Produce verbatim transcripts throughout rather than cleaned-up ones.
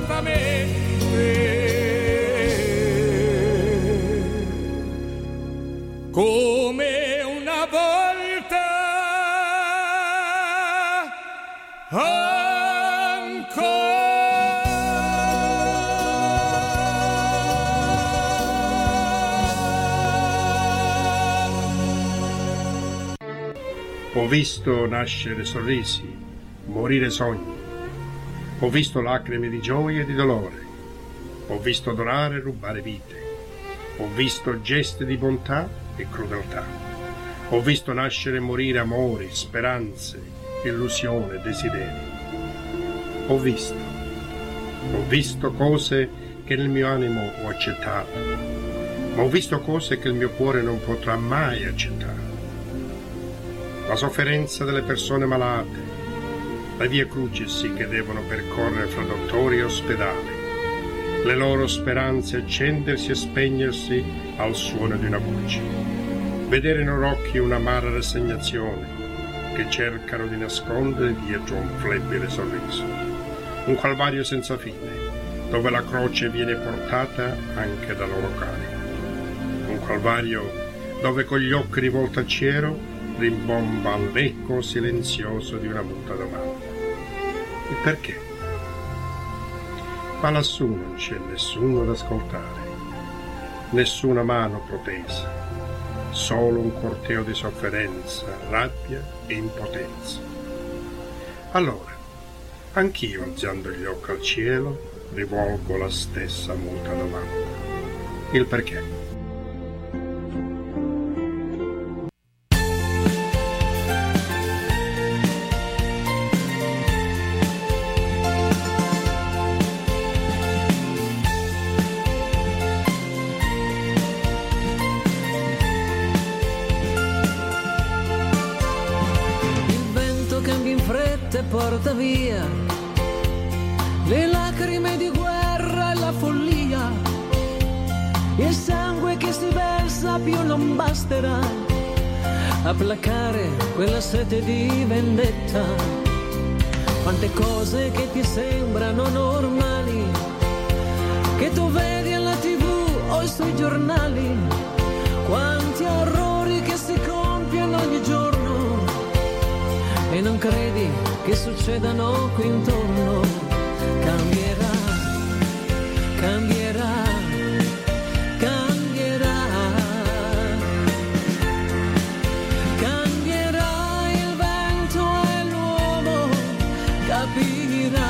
prontamente. Come una volta Ho visto nascere sorrisi, morire sogni. Ho visto lacrime di gioia e di dolore. Ho visto adorare e rubare vite. Ho visto gesti di bontà e crudeltà. Ho visto nascere e morire amori, speranze, illusioni, desideri. Ho visto. Ho visto cose che nel mio animo ho accettato, ma ho visto cose che il mio cuore non potrà mai accettare. La sofferenza delle persone malate, le vie crucis che devono percorrere fra dottori e ospedali, le loro speranze accendersi e spegnersi al suono di una voce, vedere nei loro occhi un'amara rassegnazione che cercano di nascondere dietro un flebile sorriso, un calvario senza fine, dove la croce viene portata anche da loro cari, un calvario dove con gli occhi rivolti al cielo rimbomba l'eco silenzioso di una muta domanda. Il perché? Ma lassù non c'è nessuno ad ascoltare, nessuna mano protesa, solo un corteo di sofferenza, rabbia e impotenza. Allora, anch'io, alzando gli occhi al cielo, rivolgo la stessa muta domanda. Il perché? Porta via le lacrime di guerra e la follia, il sangue che si versa più non basterà a placare quella sete di vendetta. Quante cose che ti sembrano normali, che tu vedi alla tivù o sui giornali, quanti orrori che si compiono ogni giorno e non credi che succedano qui intorno. Cambierà, cambierà, cambierà, cambierà il vento e l'uomo capirà.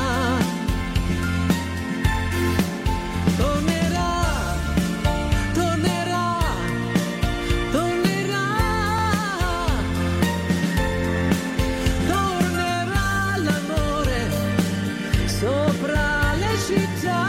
Tornerà, tornerà, tornerà. Sopra le città.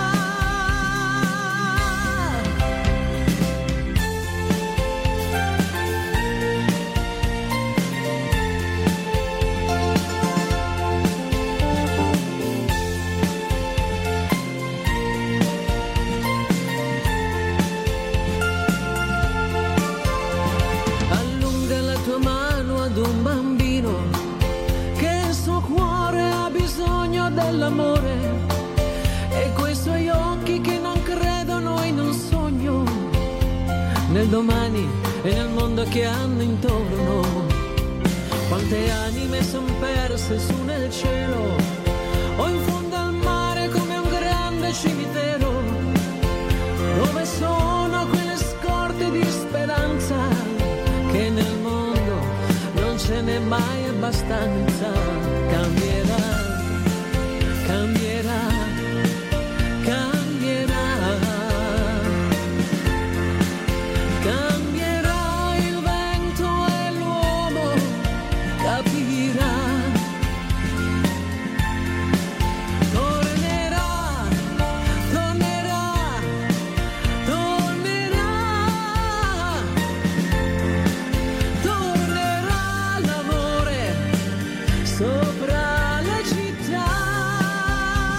Allunga la tua mano ad un bambino che il suo cuore ha bisogno dell'amore, e quei suoi occhi che non credono in un sogno, nel domani e nel mondo che hanno intorno. Quante anime son perse su nel cielo o in fondo al mare come un grande cimitero, dove sono quelle scorte di speranza che nel mondo non ce n'è mai abbastanza. Cambierà, cambierà, cambierà, cambierà il vento e l'uomo capirà. Tornerà, tornerà, tornerà, tornerà l'amore sopra le città.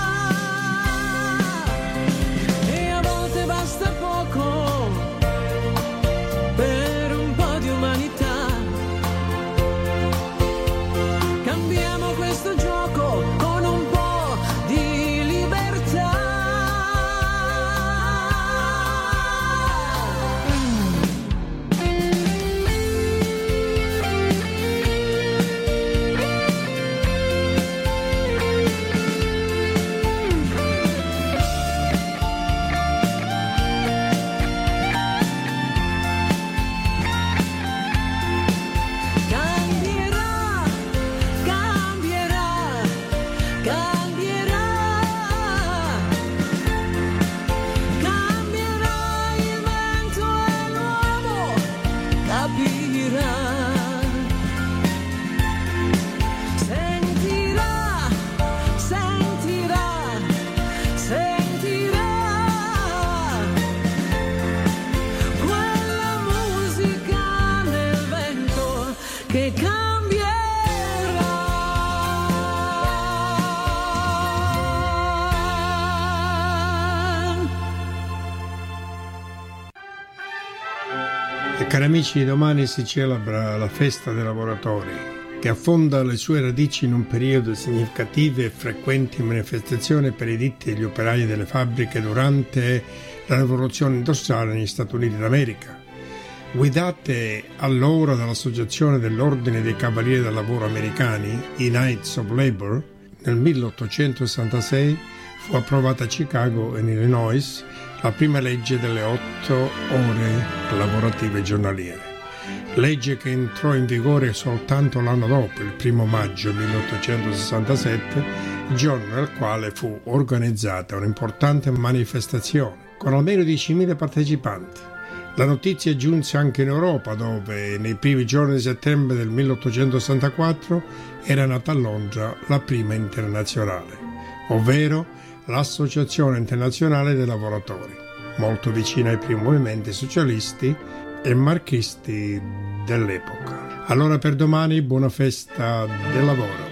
E cari amici, domani si celebra la festa dei lavoratori, che affonda le sue radici in un periodo di significative e frequenti manifestazioni per i diritti degli operai delle fabbriche durante la rivoluzione industriale negli Stati Uniti d'America. Guidate allora dall'Associazione dell'Ordine dei Cavalieri del Lavoro Americani, i Knights of Labor, nel milleottocentosessantasei fu approvata a Chicago, in Illinois, la prima legge delle otto ore lavorative giornaliere. Legge che entrò in vigore soltanto l'anno dopo, il primo maggio milleottocentosessantasette, giorno nel quale fu organizzata un'importante manifestazione con almeno diecimila partecipanti. La notizia giunse anche in Europa, dove nei primi giorni di settembre del milleottocentosessantaquattro era nata a Londra la prima internazionale, ovvero l'Associazione Internazionale dei Lavoratori, molto vicina ai primi movimenti socialisti e marxisti dell'epoca. Allora per domani buona festa del lavoro.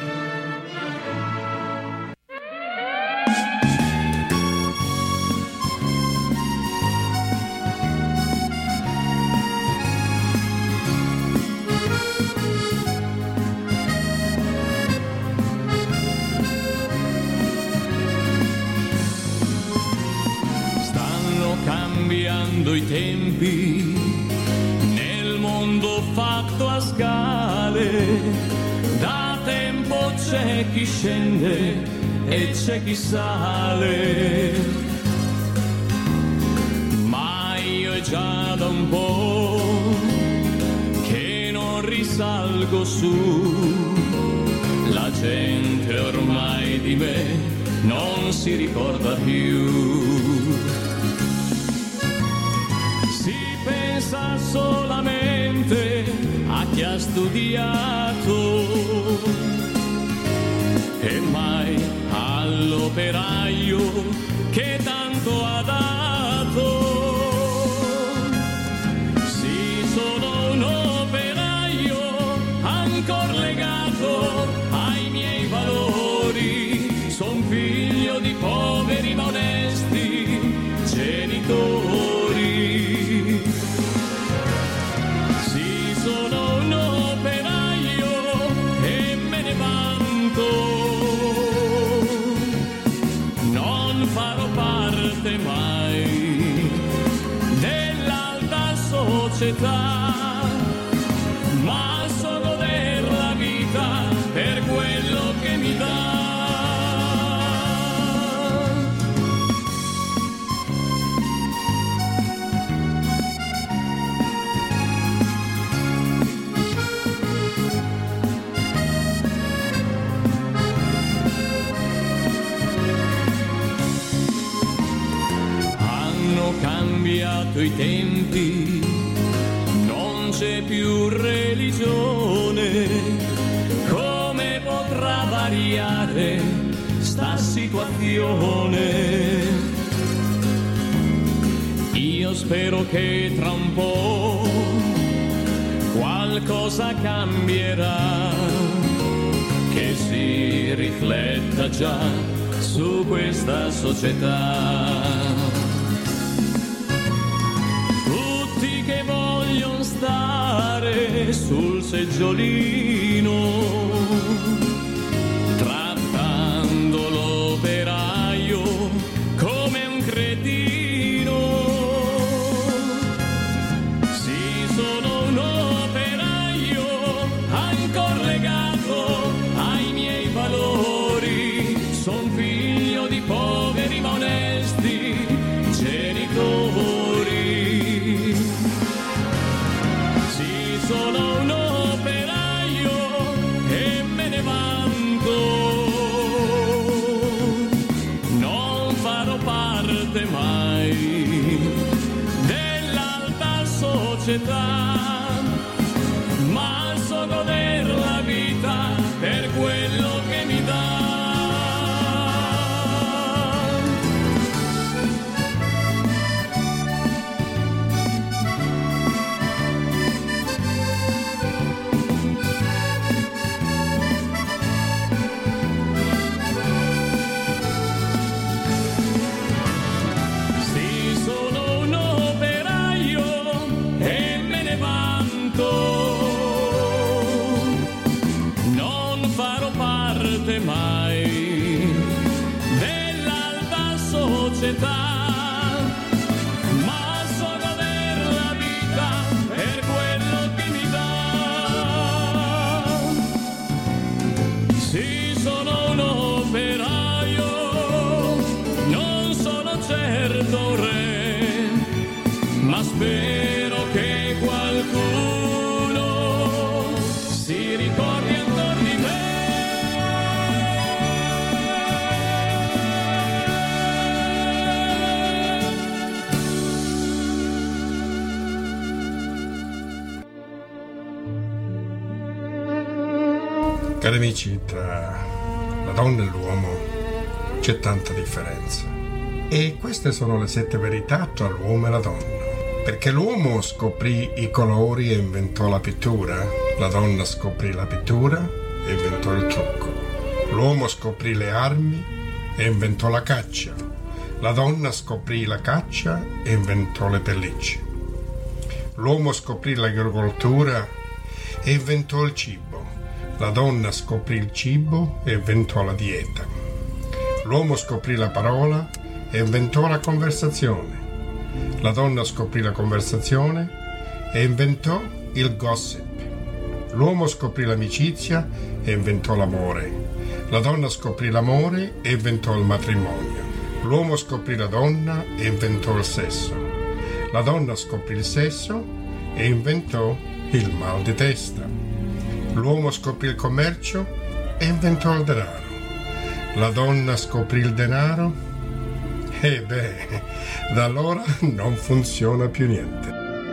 I tempi nel mondo fatto a scale, da tempo c'è chi scende e c'è chi sale, ma io è già da un po' che non risalgo su, la gente ormai di me non si ricorda più. Pensa solamente a chi ha studiato e mai all'operaio che tanto ha dato. Sì, sono un operaio ancora legato ai miei valori, son figlio di poveri ma onesti genitori. Sono un operaio e me ne vanto, non farò parte mai dell'alta società, ma so goder la vita per quello che mi dà. Cambiato i tempi, non c'è più religione, come potrà variare sta situazione? Io spero che tra un po' qualcosa cambierà, che si rifletta già su questa società. Stare sul seggiolino, trattando l'operaio come un cretino. Sì, sono un operaio ancora legato ai miei valori, son figlio di poveri ma onesti genitori. Sono un operaio e me ne vanto, non farò parte mai dell'alta società, ma so goder la vita per quello che mi dà. Sì, sono un operaio e società, ma so goder la vita per quello che mi dà. Sì, sono un operaio, non sono certo un re, ma spero che qualcuno si ricordi ancora di me. Cari amici, tra la donna e l'uomo c'è tanta differenza. E queste sono le sette verità tra l'uomo e la donna. Perché l'uomo scoprì i colori e inventò la pittura, la donna scoprì la pittura e inventò il trucco. L'uomo scoprì le armi e inventò la caccia, la donna scoprì la caccia e inventò le pellicce. L'uomo scoprì l'agricoltura e inventò il cibo, la donna scoprì il cibo e inventò la dieta. L'uomo scoprì la parola e inventò la conversazione. La donna scoprì la conversazione e inventò il gossip. L'uomo scoprì l'amicizia e inventò l'amore. La donna scoprì l'amore e inventò il matrimonio. L'uomo scoprì la donna e inventò il sesso. La donna scoprì il sesso e inventò il mal di testa. L'uomo scoprì il commercio e inventò il denaro. La donna scoprì il denaro e beh, da allora non funziona più niente.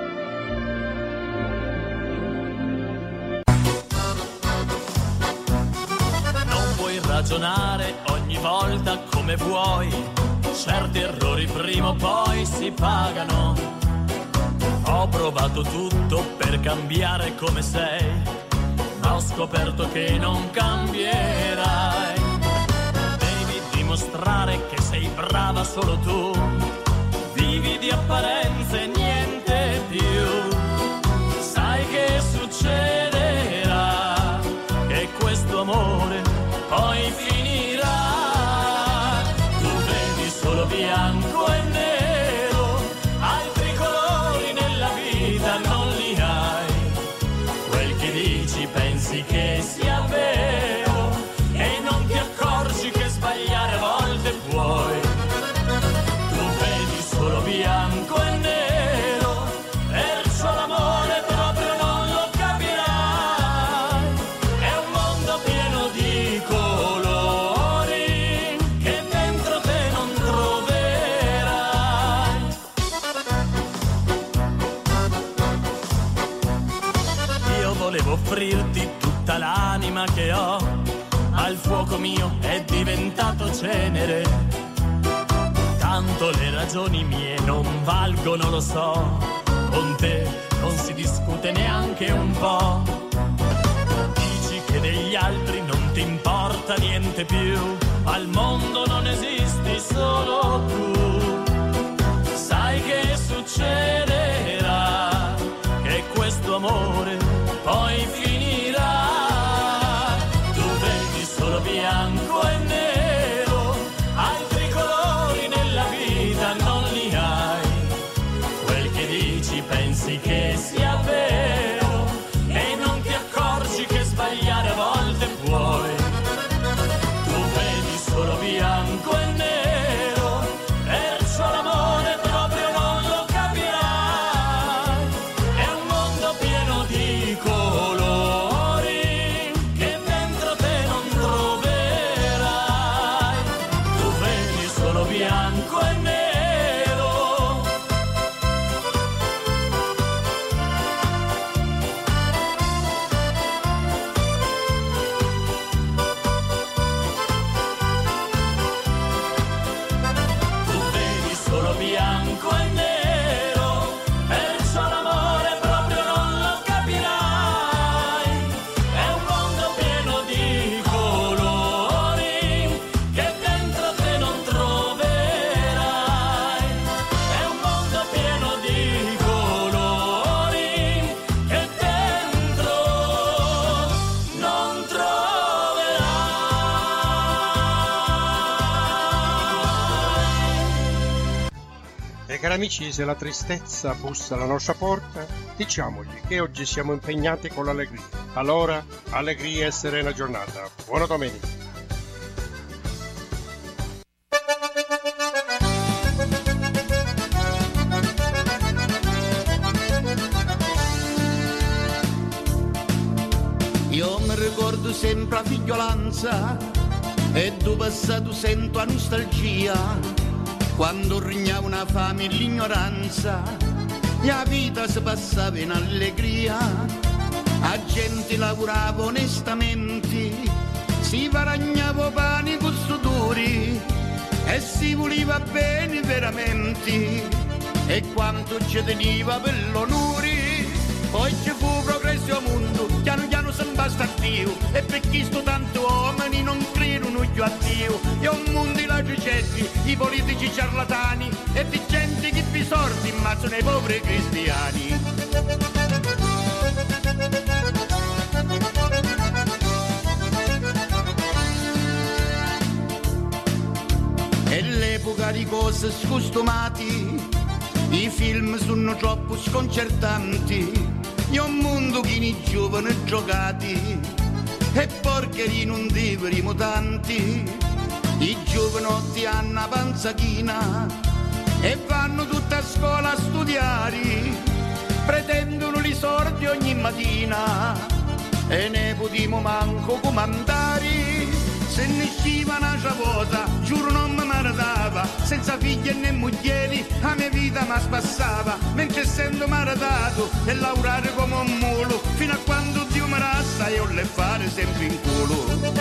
Non puoi ragionare ogni volta come vuoi, certi errori prima o poi si pagano. Ho provato tutto per cambiare come sei, ma ho scoperto che non cambierai. Devi dimostrare che sei brava solo tu, vivi di apparenze e niente più. Sai che succederà, che questo amore poi finirà. Tu vedi solo bianco e nero, altri colori nella vita non li hai. Quel che dici pensi che sia vero e non ti accorgi che sbagliare a volte puoi. Tu vedi solo bianco e nero, perciò l'amore proprio non lo capirai. È un mondo pieno di colori che dentro te non troverai. Io volevo offrirti tutta l'anima che ho, al fuoco mio è diventato cenere. Tanto le ragioni mie non valgono, lo so, con te non si discute neanche un po'. Dici che degli altri non ti importa niente più, al mondo non esisti solo tu. Sai che succederà, che questo amore poi finirà. Tu vedi solo bianco e nero, altri colori nella vita non li hai. Quel che dici pensi che sia vero e non ti accorgi che sbagliare a volte puoi. Tu vedi solo bianco e nero, perciò l'amore proprio non lo capirai. È un mondo pieno di colori che dentro te non troverai. Tu vedi solo bianco e nero. Tu vedi solo bianco e nero, perciò l'amore proprio non lo capirai. È un mondo pieno di colori che dentro te non troverai. cari amici, se la tristezza bussa alla nostra porta, diciamogli che oggi siamo impegnati con l'allegria. Allora, allegria e serena giornata. Buona domenica. Io mi ricordo sempre la figliolanza e do passato sento la nostalgia. Quando regnava una fame e l'ignoranza, la vita si passava in allegria. La gente lavorava onestamente, si guadagnava pane con sudori e si voleva bene veramente. E quanto ci teneva per l'onore. Poi ci fu progresso al mondo, piano piano si basta a Dio. E per chi sto tanto uomini non credono più a Dio. E un mondo di lagicetti, i politici ciarlatani e di gente che vi sordi in mezzo ai poveri cristiani. E l'epoca di cose scostumati, i film sono troppo sconcertanti. È un mondo che i giovani giocati e porcherie non devremo tanti. I giovanotti hanno una panzachina e vanno tutta a scuola a studiare. Pretendono i sordi ogni mattina e ne potremo manco comandare. Se ne sciva una ciavosa, giuro non mi maritava, senza figli né mogli, la mia vita mi spassava, mentre essendo maritato e lavorare come un mulo, fino a quando Dio mi rassa io le fare sempre in culo.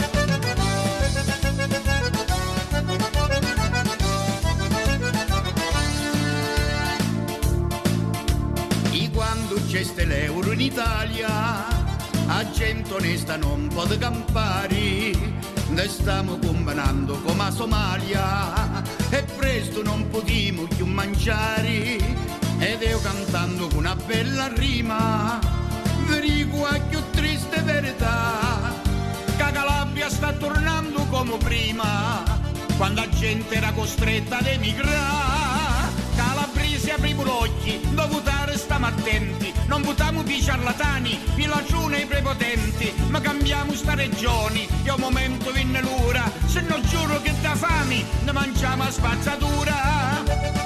E quando c'è ste l'euro in Italia, a gente onesta non può campare. Ne stiamo combinando come a Somalia e presto non potremo più mangiare. Ed io cantando con una bella rima vi dico la più triste verità, che Calabria sta tornando come prima, quando la gente era costretta ad emigrare. Calabresi apriamo gli occhi, da votare stiamo attenti, non votiamo più ciarlatani, più lagione i prepotenti, ma cambiamo sta regioni, che un momento viene l'ora, se non giuro che da fame ne mangiamo a spazzatura.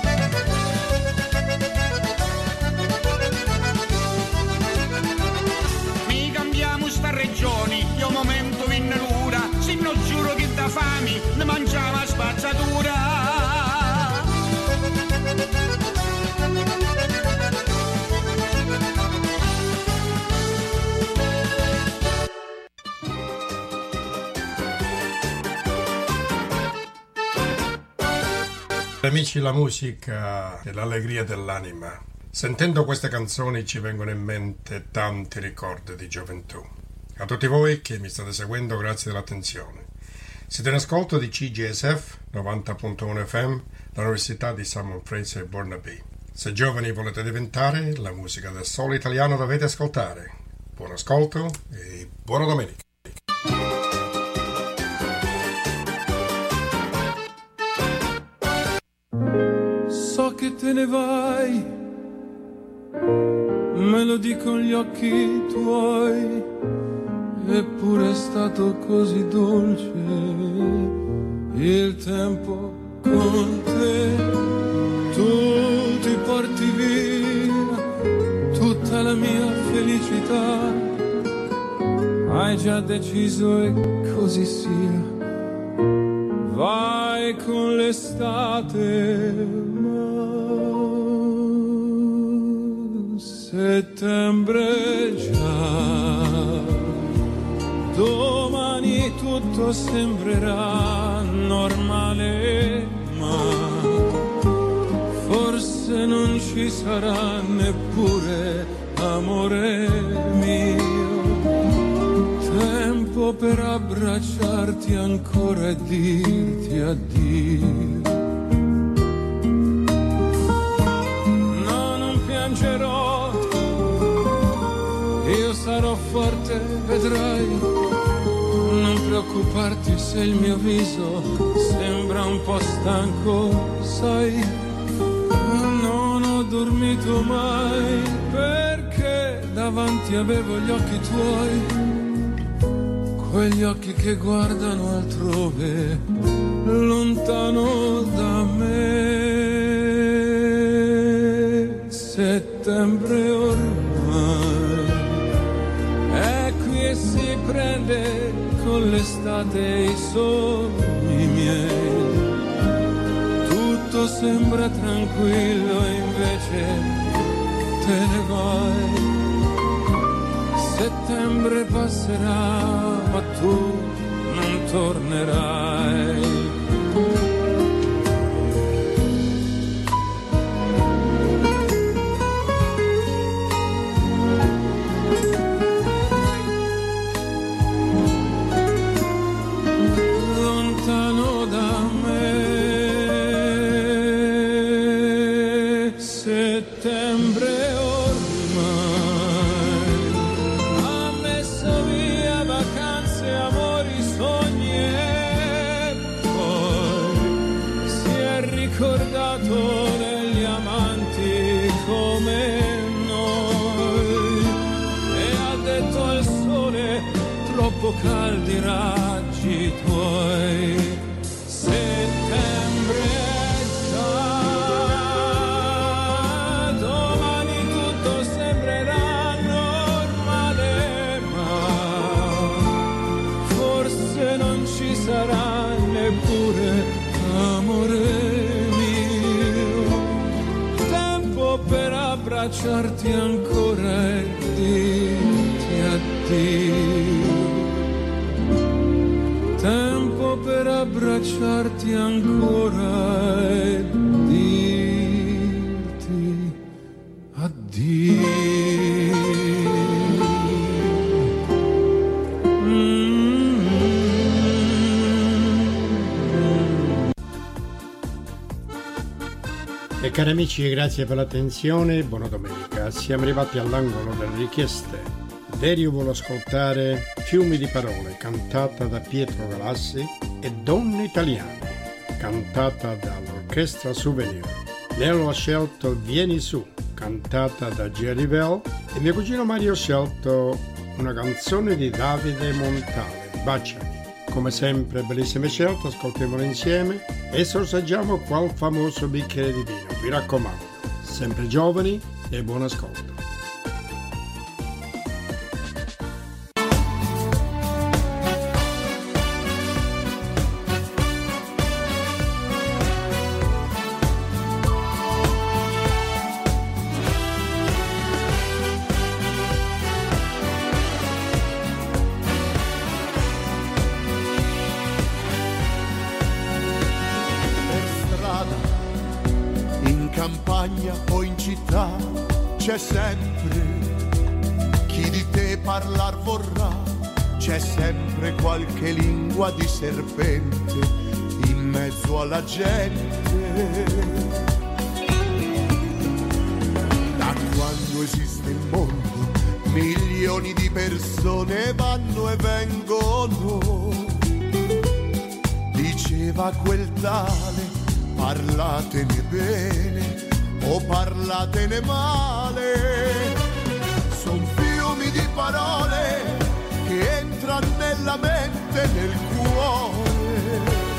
Mi cambiamo sta regioni, che un momento viene l'ora, se non giuro che da fame ne mangiamo a spazzatura. Amici, la musica è l'allegria dell'anima. Sentendo queste canzoni ci vengono in mente tanti ricordi di gioventù. A tutti voi che mi state seguendo, grazie dell'attenzione. Siete in ascolto di C J S F novanta punto uno F M, l'Università di Simon Fraser Burnaby. Se giovani volete diventare, la musica del solo italiano dovete ascoltare. Buon ascolto e buona domenica. So che te ne vai, me lo dicono gli occhi tuoi, eppure è stato così dolce il tempo con te. Tu ti porti via tutta la mia felicità, hai già deciso e così sia. Vai con l'estate, ma settembre già, domani tutto sembrerà normale, ma forse non ci sarà neppure amore mio. Tempo per abbracciarti ancora e dirti addio. No, non piangerò, io sarò forte, vedrai. Non preoccuparti se il mio viso sembra un po' stanco, sai. dormito mai, perché davanti avevo gli occhi tuoi, quegli occhi che guardano altrove, lontano da me. Settembre ormai è qui e si prende con l'estate i sogni miei. Tutto sembra tranquillo e invece te ne vai. Settembre passerà ma tu non tornerai. Lontano da me, settembre ormai ha messo via vacanze, amori, sogni e poi si è ricordato degli amanti come noi e ha detto al sole troppo caldi raggi tuoi. Settembre è già, domani tutto sembrerà normale, ma forse non ci sarà neppure amore mio. Tempo per abbracciarti ancora e dirti addio. Tempo per abbracciarti ancora e dirti addio. Mm-hmm. E cari amici, grazie per l'attenzione, buona domenica. Siamo arrivati all'angolo delle richieste. Derio vuole ascoltare Fiumi di parole, cantata da Pietro Galassi, e Donne italiane, cantata dall'orchestra Souvenir. Nello ha scelto Vieni su, cantata da Jerry Bell, e mio cugino Mario ha scelto una canzone di Davide Montale, Baciami. Come sempre, bellissime scelte, ascoltiamole insieme e sorseggiamo qual famoso bicchiere di vino. Vi raccomando, sempre giovani e buon ascolto. O in città c'è sempre chi di te parlar vorrà, c'è sempre qualche lingua di serpente in mezzo alla gente. Da quando esiste il mondo milioni di persone vanno e vengono, diceva quel tale, parlatene bene o parlatene male. Son fiumi di parole che entrano nella mente e nel cuore.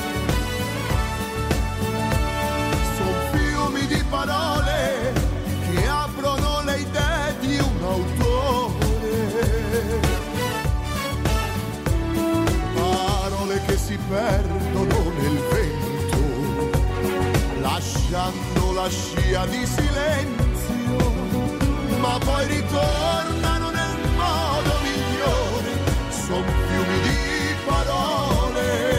Son fiumi di parole che aprono le idee di un autore. Parole che si perdono nel vento, lasciando la scia di silenzio, ma poi ritornano nel modo migliore. Son fiumi di parole.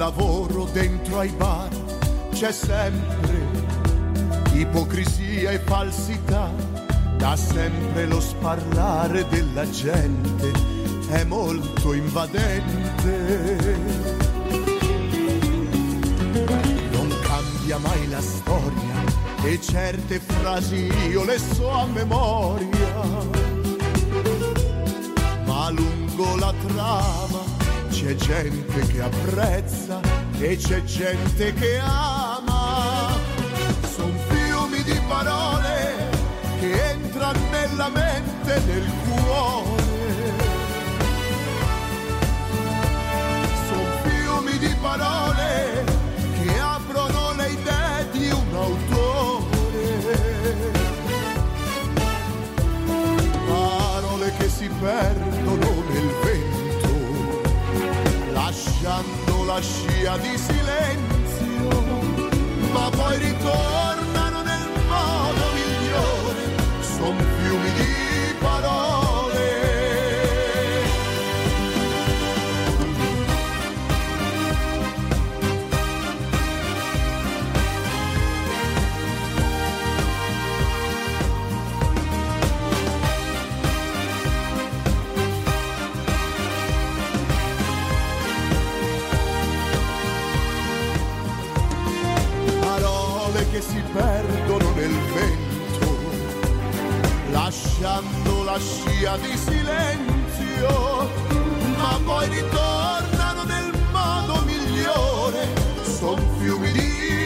lavoro dentro ai bar c'è sempre ipocrisia e falsità, da sempre lo sparlare della gente è molto invadente. Non cambia mai la storia e certe frasi io le so a memoria, ma lungo la trama c'è gente che apprezza e c'è gente che ama. Son fiumi di parole che entrano nella mente e nel cuore. Son fiumi di parole che aprono le idee di un autore. Parole che si perdono nel vento, lasciando la scia di silenzio, ma poi ritornano nel modo migliore. Son fiumi di parole. Parole che si perdono nel vento, lasciando la scia di silenzio, ma poi ritornano nel modo migliore. Son fiumi di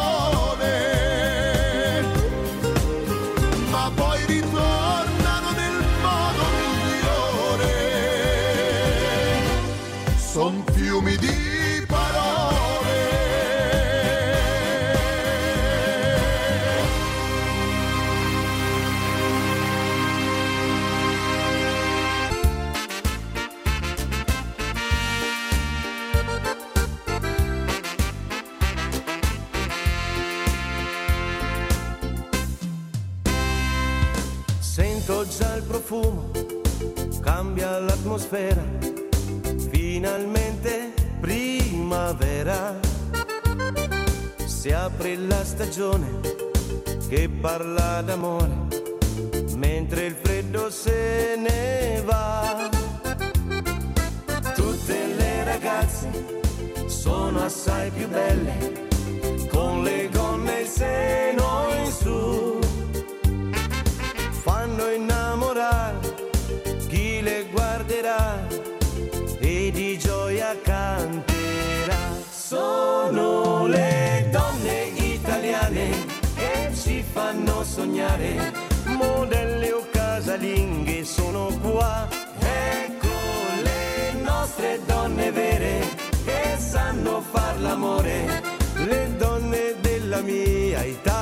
parole, ma poi ritornano nel modo migliore. Son fiumi di Sento già il profumo, cambia l'atmosfera, finalmente primavera. Si apre la stagione che parla d'amore, mentre il freddo se ne va. Tutte le ragazze sono assai più belle, con le gonne e il seno in su. Fanno innamorare chi le guarderà e di gioia canterà. Sono le donne italiane che ci fanno sognare, modelle o casalinghe sono qua. Ecco le nostre donne vere che sanno far l'amore, le donne della mia Italia.